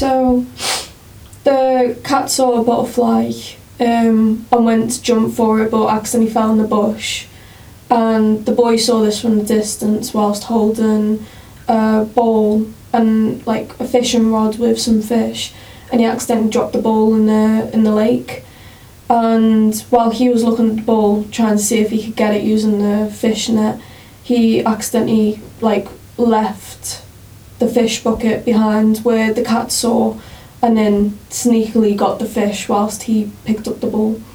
So the cat saw a butterfly and went to jump for it, but accidentally fell in the bush. And the boy saw this from a distance whilst holding a bowl and like a fishing rod with some fish, and he accidentally dropped the bowl in the lake. And while he was looking at the bowl, trying to see if he could get it using the fish net, he accidentally like left the fish bucket behind where the cat saw, and then sneakily got the fish whilst he picked up the bowl.